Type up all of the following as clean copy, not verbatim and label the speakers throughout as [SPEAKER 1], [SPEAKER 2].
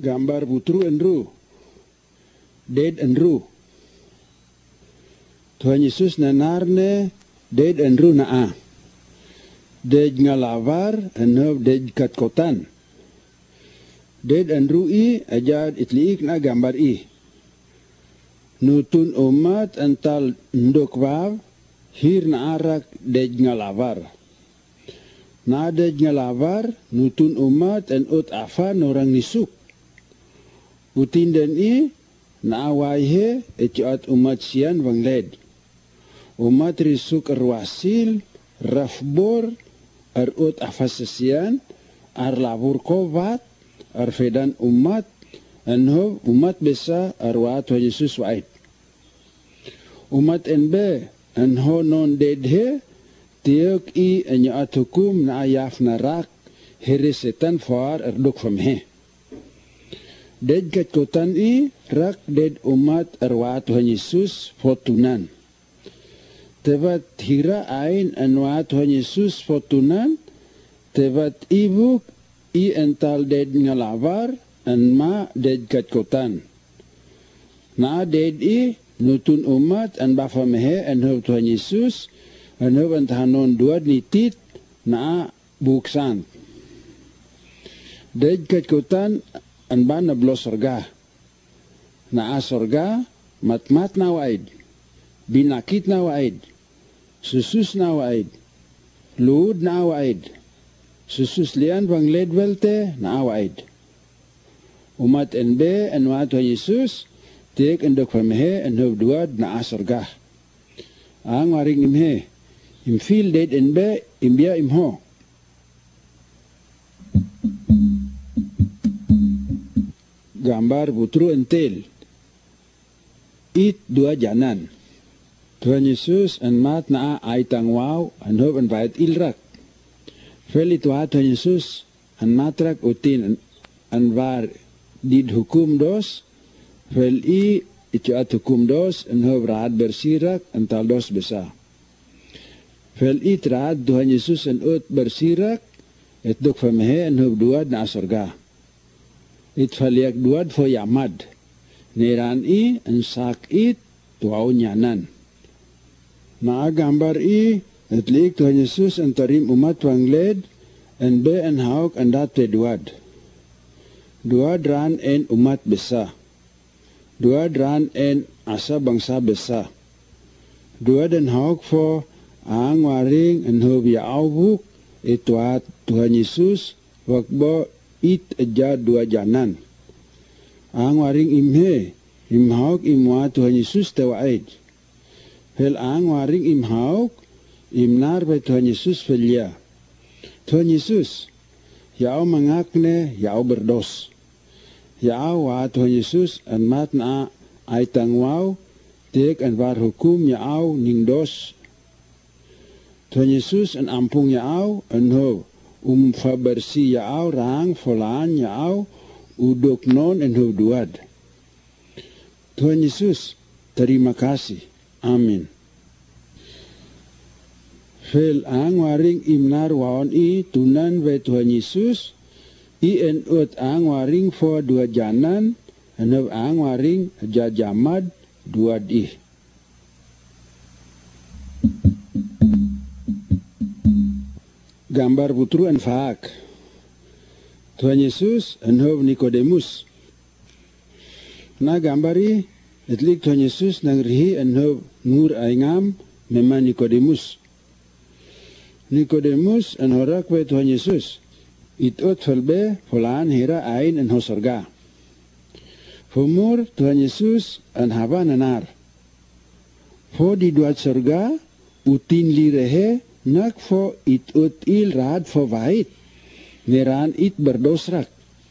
[SPEAKER 1] Gambar putru enru. Ded enru. Tuhan Yesus nanarne ded enru naa. Ded ngalavar enhob ded katkotan. Ded enru I ajad itliik na gambar I. Nutun umat antal ndokwav hir na arak ded ngalavar. Na ded ngalavar nutun umat en ut afan orang nisuk. Utindan I na awaihe etiat umat sian wangled. Umat risuk arwasil, rafbor, ut afasasian, labur kovat, fedan umat, enhob umat besa arwa Tuhan Yesus wait. Umat enbe enho non dedhe, tiok I enyaat hukum na ayaf narak, setan far erduk famhe. Ded katkotan I rak ded umat arwa Tuhan Yesus fotunan. Tebat hira ain anwa Tuhan Yesus fotunan, tebat ibuk I ental ded ngalavar, anma ded katkotan. Na ded I nutun umat an bafamehe anhob Tuhan Yesus, anhob antahanon duad nitit na buksan. Ded katkotan anban na blo sorga. Na sorga matmat na waid, binakit na waid, susus na waid, luud na waid, susus lian bang ledwelte na waid. Umat enbe anwa Tuhan Yesus, tiek endok pamehe enhob duad na sorga. Ang waring imhe, imfil ded enbe imbia imho. Gambar putru entel. It dua janan. Tuhan Yesus en mat na aitang wow anhob en bait ilrak. Fel itu Tuhan Yesus en matrak utin en var did hukum dos. Fel I ituat hukum dos anhob raad bersirak ental dos besa. Fel I traad Tuhan Yesus en ut bersirak et duk famehe anhob duad na sorga. It faliak duad fo yamad. Neran I en sak it tuaw nyanan. Na gambar I et liik Tuhan Yesus en tarim umat wangled en be en hauk en dat te duad. Duad ran en umat besa. Duad ran en asa bangsa besa. Duad en hauk fo ang waring en hob yaawbuk ituat Tuhan Yesus wakbo it eja dua janan. Ang waring imhe, imhauk imwa Tuhan Yesus tewaid. Hel ang waring imhauk, imnar be Tuhan Yesus felia. Tuhan Yesus, yao mangakne, yao berdos. Yao wa Tuhan Yesus an mat na ay tangwaw, tek an var hukum yao ningdos. Tuhan Yesus an ampung yao, an ho, fabersi yao rang folan yao, udok non en duad. Tuhan Yesus, terima kasih. Amin. Fel ang waring imnar waon I tunan ve Tuhan Yesus, I en ut ang waring fo dua janan, enhob ang waring jajamad duad I. Gambar putru en faak. Tuhan Yesus enhob Nikodemus. Na gambari etlik Tuhan Yesus nang rihi enhob ngur aingam memang Nikodemus. Nikodemus enhorak ve Tuhan Yesus. Itot felbe folaan hira ain en hosorga. Fumur Tuhan Yesus en haba nanar. Fo di duat sorga utin lirehe nak fo itot il raad fo wait. Neran it berdosrak.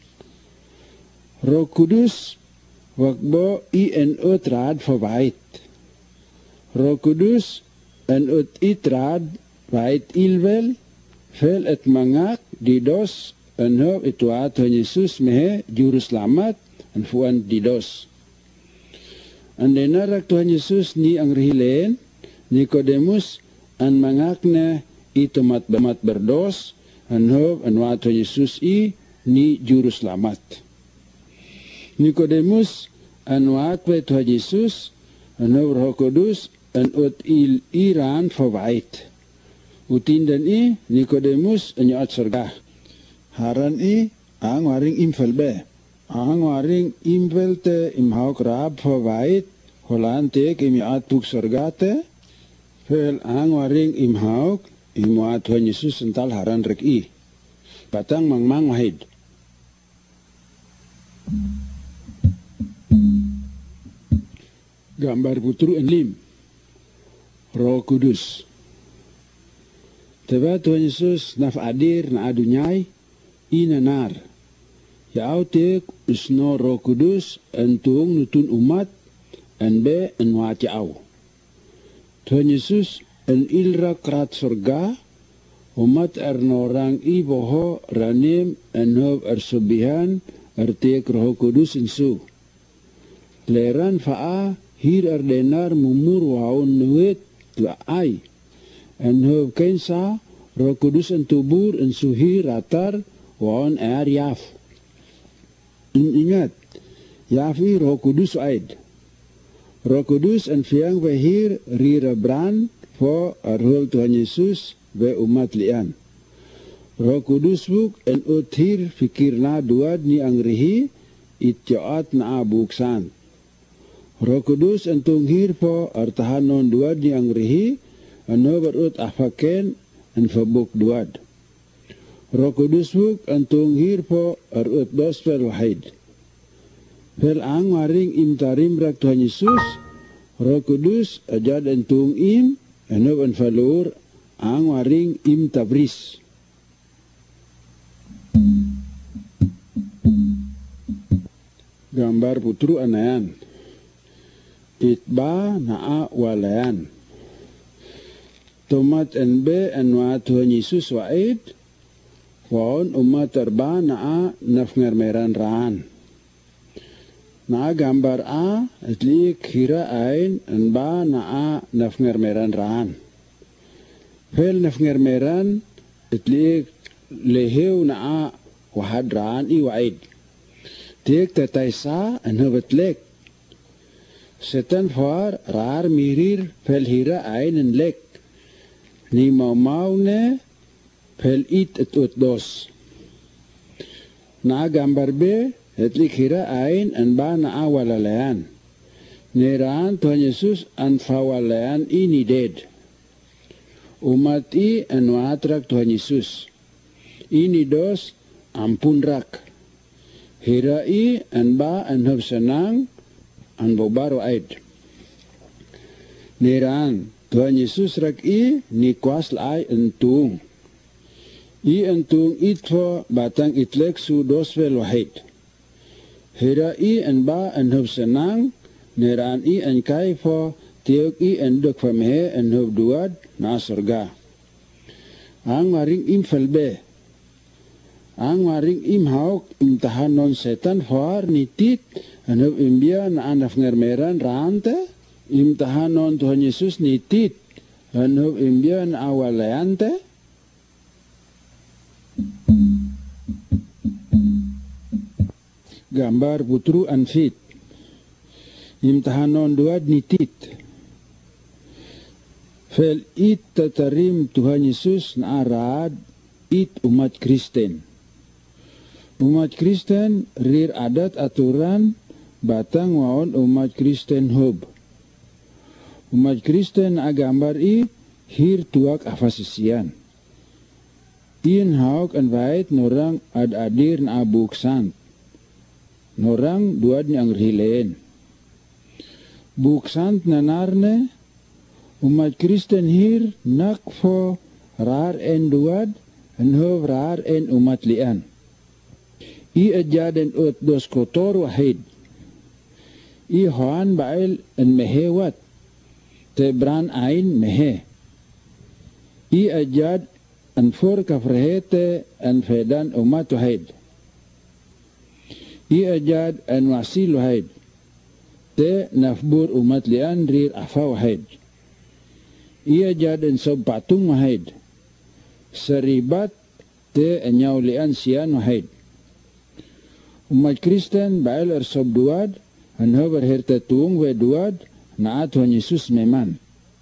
[SPEAKER 1] Roh Kudus wakbo I en ut raad verwait. Roh Kudus en ut it raad wait ilwel, fel et mangak didos en ho itua Tuhan Yesus mehe juru selamat en fuan didos. En denarak Tuhan Yesus ni ang rihilen, Nikodemus en mangakne itomat bemat berdos, en hob en wa Tuhan Yesus I ni juru selamat. Nikodemus an waak bij Tuhan Yesus en over Roh Kudus en ut Iran verwijt. Utin dan Nikodemus en jaat surga. Haran ang waring imvelbe. Ang waring imvelte imhauk raab verwijt. Holaan teek im jaat puk surga te. Veel ang waring imhauk imuat Tuhan Yesus ental haran rek Batang mang wahid. Gambar putru en lim. Roh Kudus. Teba Tuhan Yesus naf adir na adunyai inanar. Ya autek usno Roh Kudus entung nutun umat en be en wati au. Tuhan Yesus en ilra krat surga umat norang iboho ranim en hob subihan artek Roh Kudus insu. Leran fa'a hir denar mumur waun nuit tua ai. En hob kensa Roh Kudus en tubur en suhi ratar waun yaf. Ingat, yafi Roh Kudus aid. Roh Kudus en fiang wehir rira brand for arhul Tuhan Yesus we umat lian. Roh Kudus buk en uthir fikirna duad ni angrihi itjaat na abuksan. Roh Kudus en tunghir po artahanon duad ni angrihi ano berut afaken en fabuk duad. Roh Kudus buk en tunghir po arut dospel wahid. Pel ang waring imtarim rak Tuhan Yesus, Roh Kudus ajad entung enob en falur ang waring tabris. Gambar putru anayan. Itba naa walayan. Tomat enbe enwa Tuhan Yesus waid, waon umat terba naa nafngermeran raan. Naa gambar a etlik hira ain en ba naa nafngermeran raan. Fel nafngermeran etlik lehew naa wahad raan i waid. Tiek tetaisa en hubetlek. Setan far rar mirir fel hira ain en lek. Ni mau ne fel it etut dos. Naa gambar be etlik hira ain en ba naa walalayan. Neraan Tuhan Yesus an fawalayan ini dead. Umat en watrak Tuhan Yesus. Ini dos ampun rak. Hira en ba en hub senang an bobaro aid. Neraan Tuhan Yesus rak ni kuas lai entung. Entung itfo batang itlek su dosvel wahid. Hira en ba en hub senang, neraan en kai fo tiok en duk famehe en hub duad na surga. Ang waring felbe. Ang waring hauk tahanon setan far nitit en hub imbia na anaf ngermeran rante, tahanon Tuhan Yesus nitit en hub imbia na awalayante. Gambar putru anfit. Imtahanon duad nitit. Fel it tatarim Tuhan Yesus na arad it umat Kristen. Umat Kristen rir adat aturan batang waon umat Kristen hub. Umat Kristen agambar hir tuak afasisian. Hauk en wait norang ad-adir na abuksan. Norang duad ni ang rileen. Buksant na narne, umat Kristen hir nakfo rar en duad, en hov rar en umat lian. Adjaden ut dos kotor wahid. Hoan bail en mehewat, te bran ain mehe. Adjad en for kafrehete en fedan umat wahid. Ajad en wasil wahid. Te nafbur umat lian rir afa wahid. Ajad en sob patung wahid. Seribat te enyaw lian sian wahid. Umat Kristen bail sob duad, anho berherta tuung we duad, na Tuhan Yesus meman.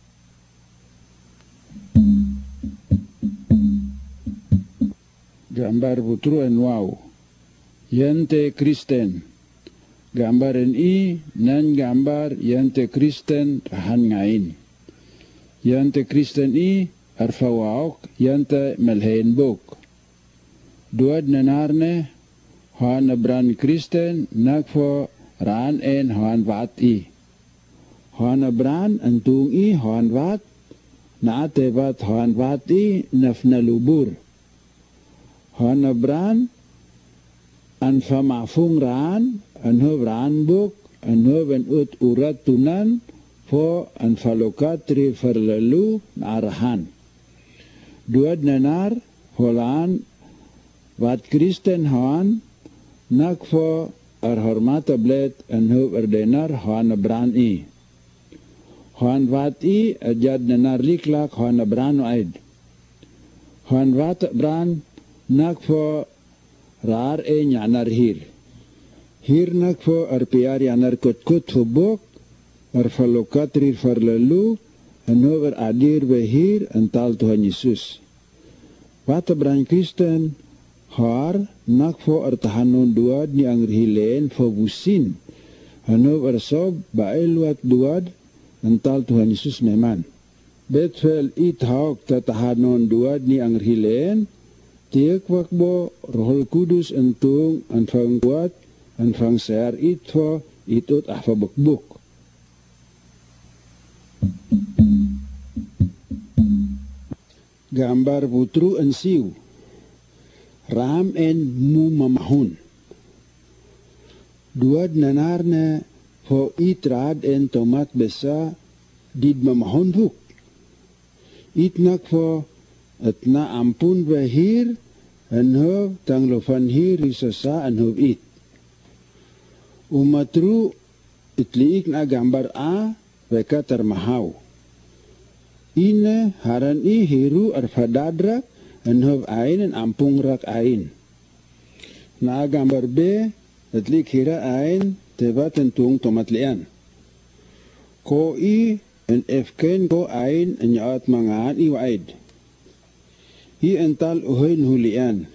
[SPEAKER 1] Gambar putru en wow. Yante Kristen. Gambar i nan gambar yante Kristen rahan ngain. Yante Kristen i arfawaok yante melhein bok. Duad nanarne hoan abran Kristen nagfo raan en hoan wat i. Hoan abran antung i hoan wat na tevat hoan wat i nafnalubur. Hoan abran an famafung raan anho raan bok anho ben ut urat tunan fo an falokat tri verlalu arahan. Duad nanar holaan wat Kristen hoan nak fo hormata blet anho erdenar hoan abran i. Hoan wat i ajad nanar liklak hoan abran aid. Hoan wat abran nak fo rar nyanar hir. Hir nak fo piar yanar kot fo bok, falokat rir farlalu, anho adir be hir antal Tuhan Yesus. Wat abran Kristen, har nak fo tahanon duad ni angrihilen fo busin, anho sob bael wat duad antal Tuhan Yesus meman. Betfel it haok tahanon duad ni angrihilen, tiak wakbo Rohul Kudus entung anfang kuat anfang sear itfo itut ahfa bekbuk. Gambar putru ensiu. Ram en mu mamahun. Duad nanarne fo itrad en tomat besa did mamahun buk. Itnak fo atna ampun behir anho tanglofan hir isasa anho it. Umatru itliik na gambar a weka termahaw. Ine haran i hiru arfadadrak anho ain en ampung rak ain. Na gambar b itliik hira ain teba tentung tomatlian. Ko i en efken ko ain en yaat mangaan i waid. I ental uhoy hulian.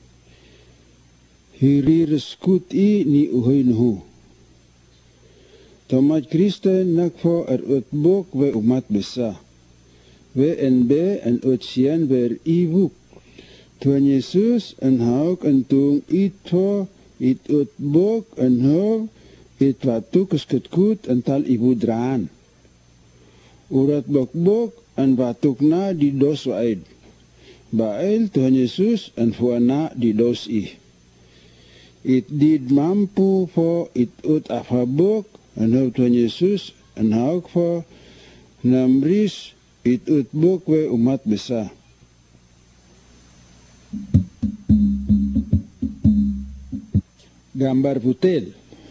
[SPEAKER 1] Hiri reskut i ni uhoy nuhu. Tomat Kristen nakfo utbok we umat besa. We en be en utsian wer ibuk. Tuhan Yesus en hauk entung itfo it utbok en hov it watu keskutkut ental ibu draan. Urat bok en watukna di dos waid. Bael Tuhan Yesus en fuana di dos i. It did mampu fo it ut afabok en hau Tuhan Yesus en hauk fo namris it ut bok we umat besa. Gambar putel.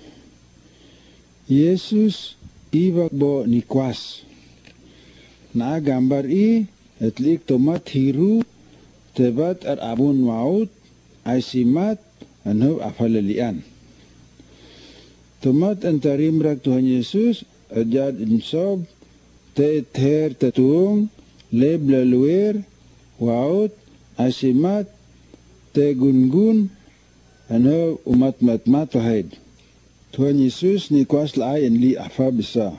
[SPEAKER 1] Yesus iwak bo nikwas. Na gambar i etlik tomat hiru tebat abun maut aisimat anho afalalian. Tomat antarimrak Tuhan Yesus ajad insob te her tetung leb laluer waut aisimat te gungun anho umat matmat wahid. Tuhan Yesus nikwas lain li afa bisa.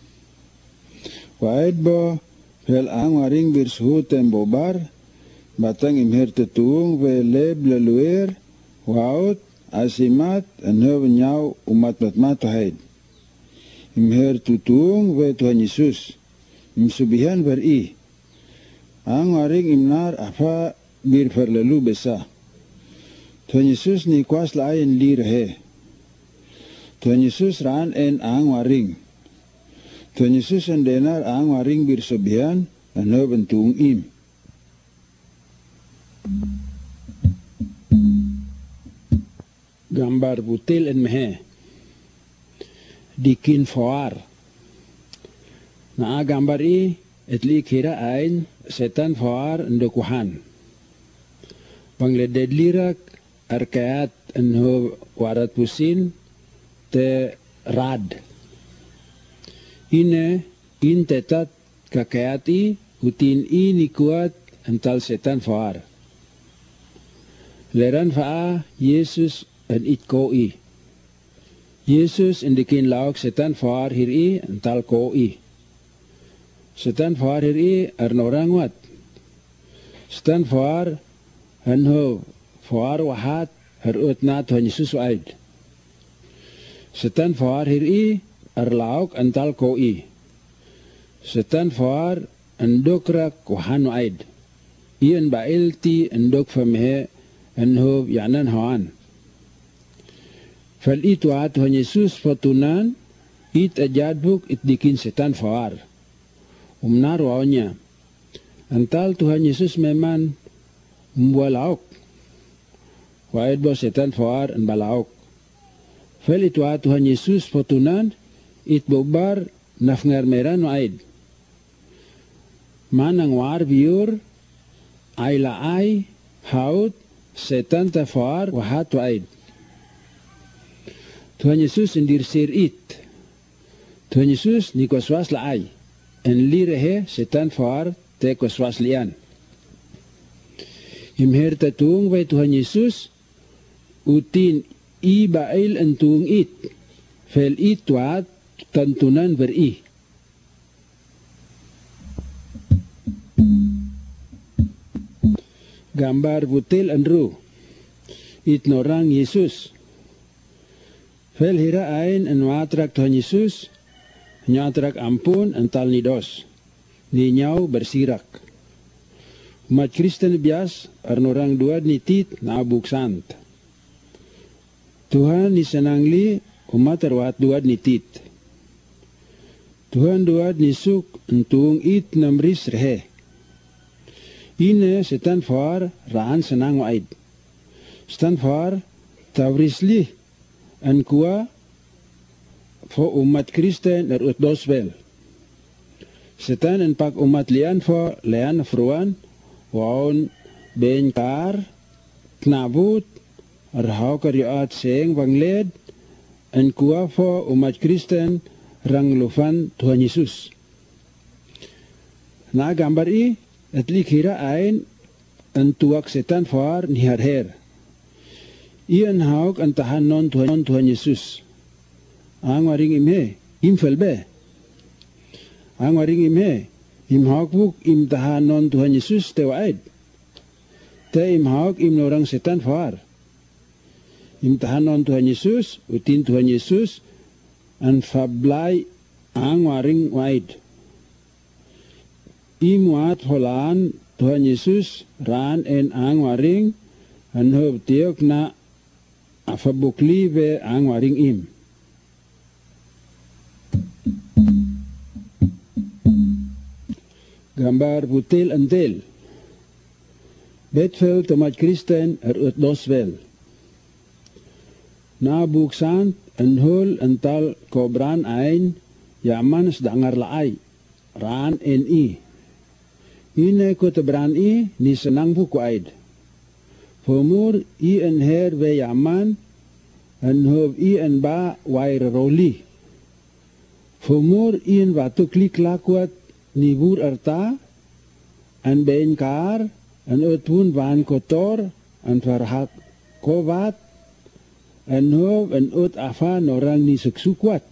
[SPEAKER 1] Wahid bo fel ang waring birsuhu tembobar batang imher tetung we leb laluer waut asimat anho nyaw umat matmat wahid. Imher tutung we Tuhan Yesus imsubihan beri ang waring imnar afa bir verlalu besa. Tuhan Yesus ni kuas lain li rehe. Tuhan Yesus raan en ang waring. Tuhan Yesus en denar ang waring bir subihan anho bentung im. Gambar butil en mehe. Dikin foar. Na gambar i etli kira ain setan foar ndokuhan. Pangleded lirak arkayat en ho warat pusin te rad. Ine in tetat kakayati utin ini kuat ental setan faar. Leran faa Yesus en itkoi. Yesus indikin lauk setan faar hiri ental koi. Setan faar hiri orang wat. Setan faar en ho faar wahat herut na Tuhan Yesus waid. Setan faar hiri lauk ental koi. Setan faar endokrak wahan waid. Ian bailti endok famhe enho yanan haan. Fal itu Tuhan Yesus fotunan it ajadbuk it dikin setan faar. Umnar wawnya. Antal Tuhan Yesus memang mbalauk. Waid bo setan faar en balauk. Fal itu Tuhan Yesus fotunan it bobar nafngar meran waid. Manang war biur ay laay haut setan tafaar wahat waid. Tuhan Yesus indir sir it. Tuhan Yesus ni koswas laay. En lirehe setan faar te koswas lian. Imher tatung by Tuhan Yesus utin i bail entung it. Fel it tuat tantunan beri. Gambar butil enru. It norang Yesus. Fel hira ain en watrak Tuhan Yesus. Nyatrak ampun ental nidos. Ni nyau bersirak. Umat Kristen bias arnorang duad nitit na buksant. Tuhan ni senangli umat arwat duad nitit. Tuhan duad nisuk entung it namris rehe. Ine setan faar raan senang waid. Setan faar tawrisli en kuwa fo umat Kristen erut dosbel. Setan en pak umat lian fo lian fruan waun ben kar knabut arhau kariat seng bangled en kuwa fo umat Kristen rang lufan Tuhan Yesus. Na gambar i atlik hira ain en tuak setan faar ni herher. Ian hauk en tahan non Tuhan Yesus. Ang waring imhe, im felbe. Ang waring imhe, im hauk buk im tahan non Tuhan Yesus te waid. Te im hauk im norang setan faar. Im tahan non Tuhan Yesus, utin Tuhan Yesus, an fablay ang waring waid. Imuat holaan Tuhan Yesus ran en ang waring an hob tiok na afabukli ve ang waring im. Gambar butil entel. Betvel tomat Kristen erut dosvel. Na buksan en hul ental kobran ain yaman sedangar laay. Ran en i. Ine ko tebran i ni senang buku aid. Fomur i en her ve yaman en hob i en ba wair roli. Fomur i en batu klik lakwat ni bur arta en ben kar en utun van kotor en farhat kovat en hob en ut afan orang ni suksukwat.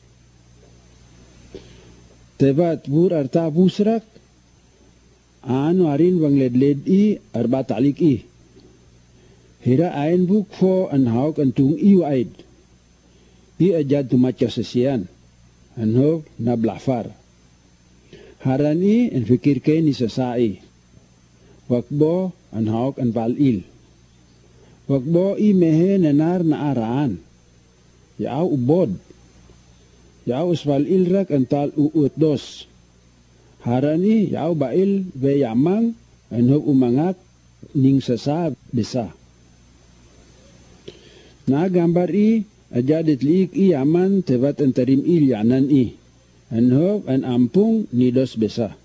[SPEAKER 1] Tebat bur arta busrak an warin bangled i arba talik i. Hira ain buk fo an hauk antung i waid. I ajad tumat kasasian. An hob na blafar. Haran i en fikir kay ni sasai. Wakbo an hauk an valil. Wakbo i mehe nanar na araan. Yaaw ubod. Yaaw usval ilrak an tal uut dos. Harani yaw bail ve yamang anhog umangat ning sasa besa. Na gambar i ajadit liik i yaman tevat antarim il yanan i. Anhog an ampung nidos besa.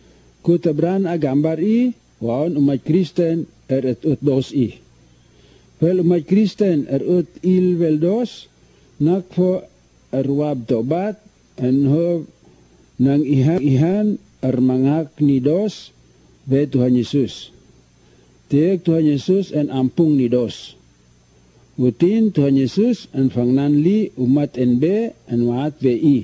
[SPEAKER 1] Kutabran a gambar i waon umat Kristen ut dos i. Wel umat Kristen erut il weldos, nak fo erwab tobat, en hob nang ihan ermangak ni dos, be Tuhan Yesus. Tiek Tuhan Yesus en ampung ni dos. Utin Tuhan Yesus en fangnan li umat NB en waat VI.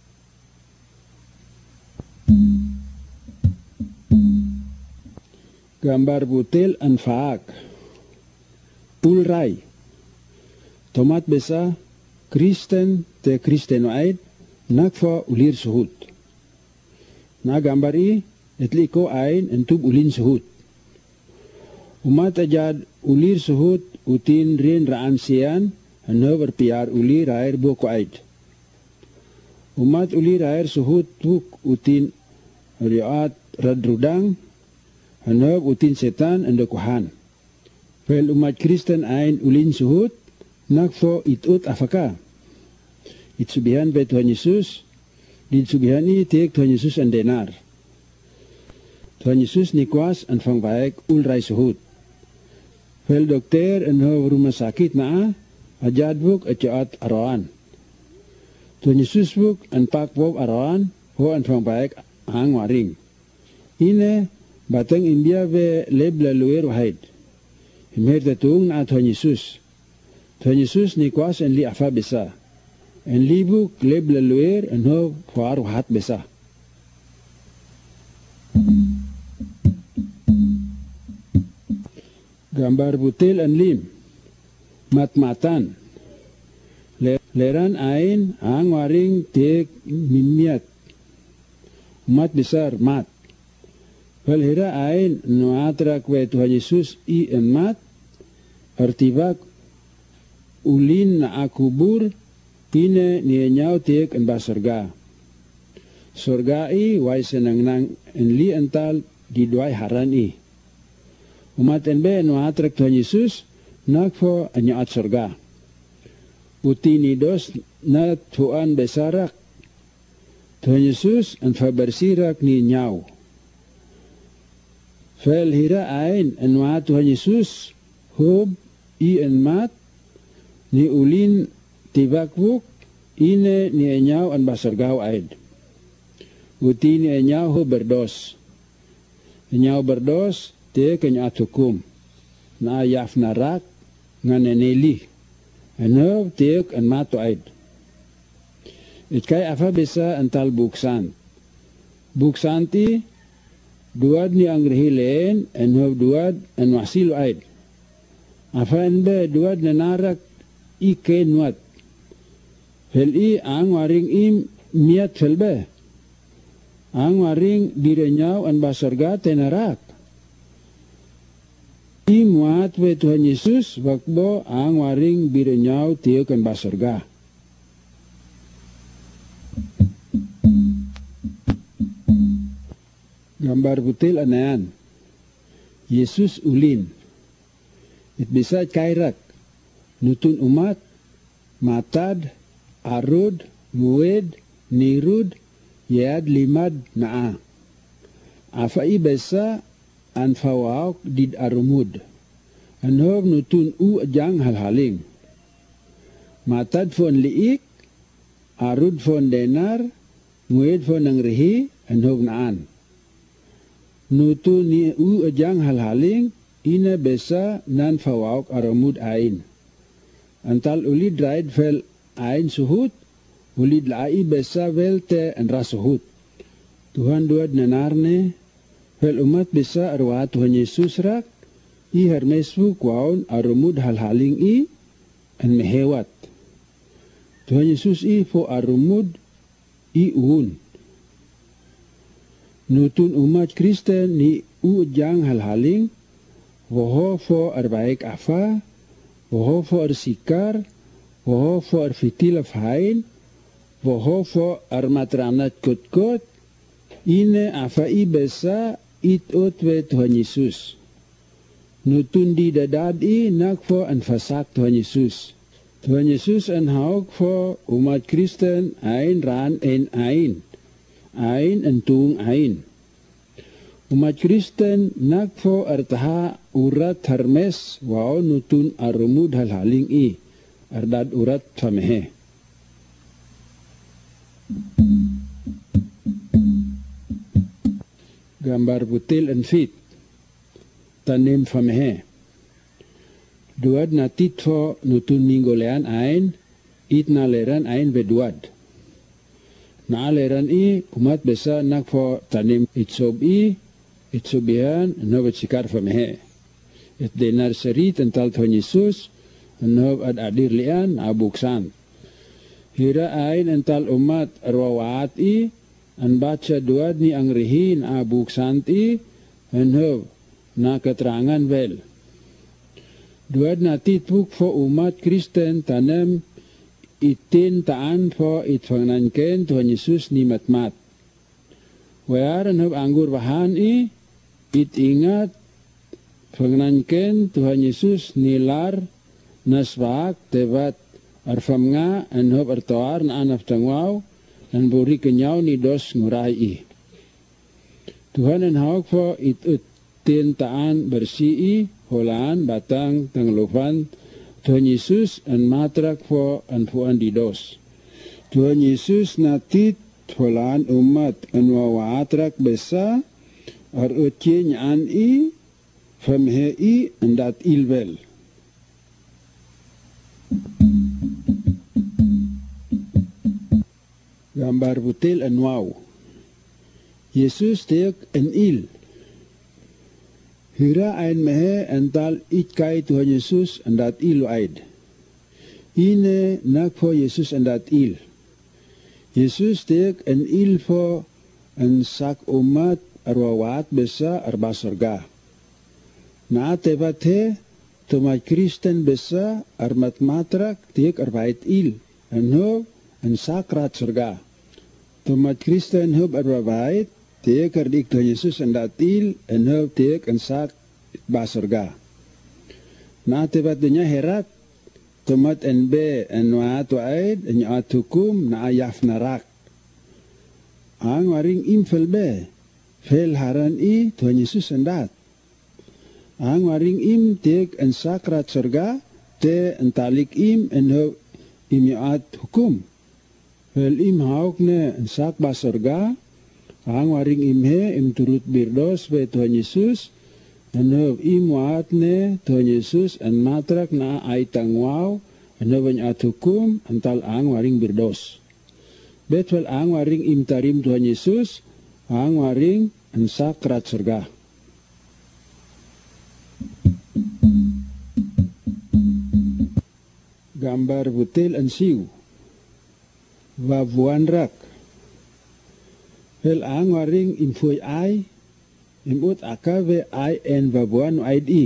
[SPEAKER 1] Gambar butil en faak. Ulray. Tomat besa Kristen te Kristenoid nakfa ulir suhut. Na gambar i etliko ain entub ulin suhut. Umat ajad ulir suhut utin rin raan sian hano berpiar ulir air buko aid. Umat ulir air suhut tuk utin riat radrudang hano utin setan endokuhan. Pel umat Kristen ain ulin suhut nakfo itut afaka. Itsubihan be Tuhan Yesus, ditsubihan i tiek Tuhan Yesus en denar. Tuhan Yesus nikwas en fang baik ulray suhut. Pel dokter en ho rumah sakit na ajad buk acaat arawan. Tuhan Yesus buk en pak bob arawan ho en fang baik hang waring. Ine batang India be leb laluer wahid. Himher tatung na Tuhan Yesus. Tuhan Yesus nikwas en li afa besa. En li buk leb laluer en ho fuar wahat besa. Gambar butil en lim. Mat-matan. Leran ain ang waring tiek mimiat. Umat besar mat. Valhira ain nuatrak we Tuhan Yesus i en mat. Artibak ulin na akubur ine nienyaw tiek en basurga. Surga i way senang-nang en li ental di duay haran i. Umat NB nuatrak Tuhan Yesus nakfo anyaat surga. Uti nidos na tuan besarak. Tuhan Yesus en fabersirak ni nyaw. Fel hira ain en nuat Tuhan Yesus hub i en mat ni ulin tibakbuk ine ni nyaw en basargaw aid. Uti ni nyaw hub berdos. Nyaw berdos te kenyaat hukum. Na ayaf narak nganeneli. Enob teek en mato aid. Itkay afa bisa ental buksan. Buksanti duad ni ang rehileen enob duad en wasilu aid. Afa enbe duad na narak ike nuat. Fel i ang waring im miat felbe. Ang waring direnyaw en basarga tenarak. Imuat we Tuhan Yesus wakbo ang waring birenyaw tiok en basarga. Gambar butil anayan. Yesus ulin. It bisa kairak. Nutun umat. Matad. Arud. Mued. Nirud. Yad limad naa. Afai besa an fawak did arumud. Anhob nutun u ajang halhaling. Matad fon liik. Arud fon denar. Mued fon nangrihi. Anhob naan. Nutun ni u ajang halhaling. Ina besa nan fawak arumud ain. Antal ulid raid fel ain suhut. Ulid lai besa velte en rasuhut. Tuhan duad nanarne. Fel umat bisa arwa Tuhan Yesus rak, i hermesfu kwaun arumud halhaling i, en mehewat. Tuhan Yesus i fo arumud i uun. Nutun umat Kristen ni ujang halhaling, woho fo arbaik afa, woho fo arsikar, woho fo arfitil afhain, woho fo armatranat kot-kot, ine afa i besa itot we Tuhan Yesus. Nutun di dadad i nakfo an fasak Tuhan Yesus. Tuhan Yesus an hauk fo umat Kristen ain ran en ain. Ain en tung ain. Umat Kristen nakfo artaha urat Hermes wao nutun arumud halhaling i ardad urat famehe. Gambar butil en fit tanim famehe. Duad natit fo nutun minggolean ain it naleran ain beduad. Na aleran i umat besa nak fo tanim itsob i itsobihan no sikar famehe. It denar seri tental Tuhan Yesus no ad adir lian abuksan. Hira ain ental umat arwawaat i an baca duad ni angrihin abuksan i no na keterangan wel. Duad natit buk fo umat Kristen tanam itin taan fo itfangnanken Tuhan Yesus ni matmat. Wearan hab anggur bahan i it ingat fangnanken Tuhan Yesus nilar naswak tebat arfam nga an hab artoar na anaf tangwaw dan buri kenyaw ni dos ngurai i. Tuhan an hawak fo itin taan bersih i holaan batang tanglufan Tuhan Yesus an matrak fo an fuan di dos. Tuhan Yesus natit holaan umat an wawaatrak besa ar utye nyaan i famhe i andat ilvel. Gambar butil an waw. Yesus teak an il. Hira ain mehe ental itkai Tuhan Yesus andat ilu aid. Ine nak fo Yesus andat il. Yesus teak an il fo an sak umat arwawat besa arba surga. Na tebat he tumat Kristen besa armat matrak teak arbait il. An hub an sakrat surga. Tumat Kristen hub arbait teak ardik Tuhan Yesus andat il an hub teak an sak ba surga. Na tebat dunya herat tumat enbe enwaat waid enyaat hukum na ayaf narak. Ang waring imfel be fel haran i Tuhan Yesus andat. Ang waring im teak an sakrat surga te entalik im enho imyaat hukum. Fel im hauk ne an sak ba surga. Ang waring imhe im turut birdos be Tuhan Yesus. Enho im waat ne Tuhan Yesus an matrak na ay tangwaw enho banyaat hukum antal ang waring birdos. Betwel ang waring im tarim Tuhan Yesus. Ang waring an sakrat surga. Gambar butil an siw. Wabuan rak. Hel ang waring imfoy ay. Imut akawe ay en wabuan aid i.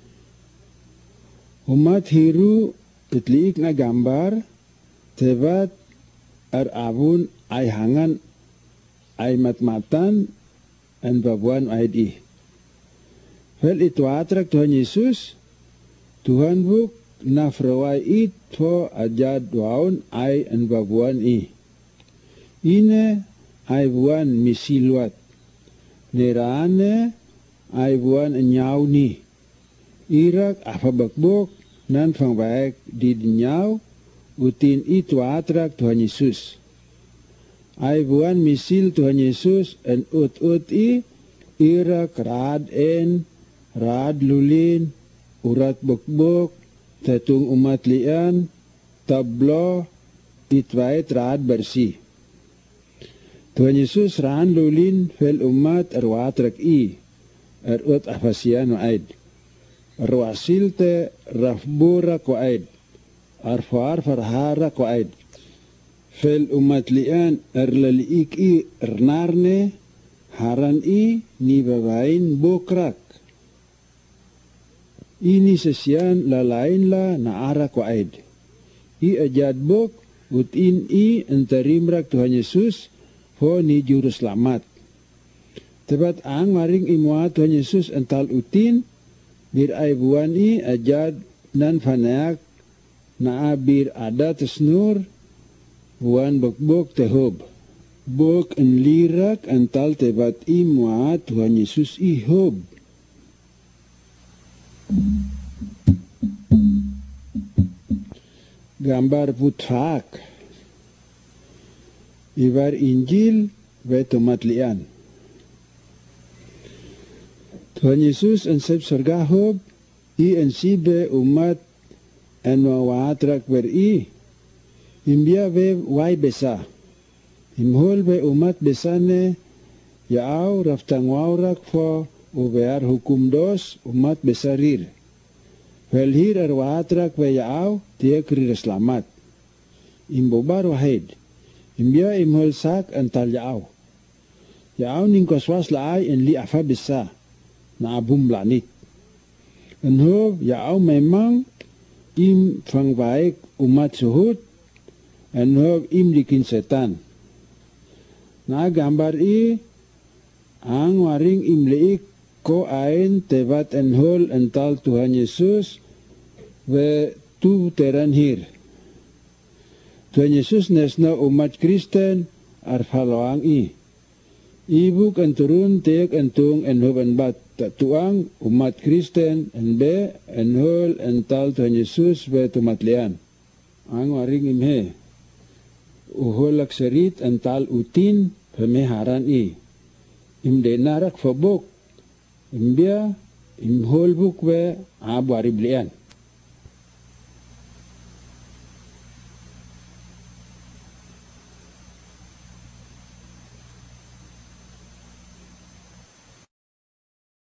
[SPEAKER 1] Umat hiru itliik na gambar. Tebat ar abun ay hangan ay matmatan en wabuan aid i. Hel itwatrak Tuhan Yesus. Tuhan buk nafrawai it fo ajad waun ay en babuan i. Ine ay buan misilwat. Neraane ay buan nyaw ni. Irak afabakbok nan fangbaek di nyaw utin itu atrak Tuhan Yesus. Ay buan misil Tuhan Yesus en ut i irak rad en rad lulin urat bokbok tatung umat lian, tablo, itwait raad bersih. Tuhan Yesus raan lulin fel umat arwatrak i, arut afasian waid. Arwasil te rafbura kwaid, arfar farhara kwaid. Fel umat lian arlaliik i arnarne, haran i ni babain bokrak. Ini sesian lalain la naara kwaid. I ajad bok utin i antarimrak Tuhan Yesus ho ni juru selamat. Tebat ang maring imwa Tuhan Yesus antal utin bir ay buan i ajad nan fanayak na bir ada tesnur buan bok tehob. Bok en lirak antal tebat imwa Tuhan Yesus i hob. gambar putfak. Ibar Injil ve tumatlian. Tuhan Yesus ensep surga hob, I ensibe umat enwaatrak beri, imbia ve wai besa. Imhol ve umat besane, yaau raftang waurak fo ubear hukum dos umat besarir. Velhir arwaatrak ve yaau tia krir selamat. Imbobar wahid, imbia imhol sak antal yaau. Yaau ningkoswas laai en li afa besa, na abum lanit. Enhob yaau memang im fang baik umat suhut, enhob im dikin setan. Na gambar I ang waring im leik ko ain tebat enhol ental Tuhan Yesus ve tu teran hir. Tuhan Yesus nesna umat Kristen arfaloang I. Ibuk enturun tek entung enhob enbat tatuang umat Kristen enbe enhol ental Tuhan Yesus ve tumatlian. Ang waring imhe. Uholak serit ental utin pemeharan I. Imde narak fabok. Imbia imhol buk ve abu ariblian.